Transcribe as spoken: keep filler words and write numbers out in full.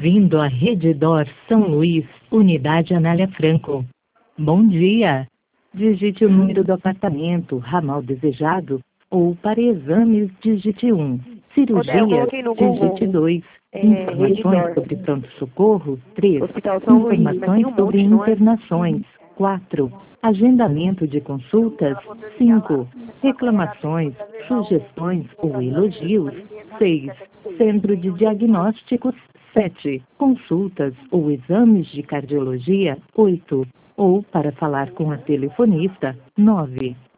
Bem-vindo à Rede Dor São Luís, Unidade Anália Franco. Bom dia. Digite o número do apartamento, ramal desejado, ou para exames, digite um. Cirurgia, digite dois. É, Informações sobre pronto-socorro, três. Hospital São Luís, mas tem Informações um sobre monte, não é? internações, quatro. Agendamento de consultas, cinco. Reclamações, sugestões ou elogios, seis. Centro de diagnósticos, sete. Consultas ou exames de cardiologia, oito. Ou para falar com a telefonista, nove.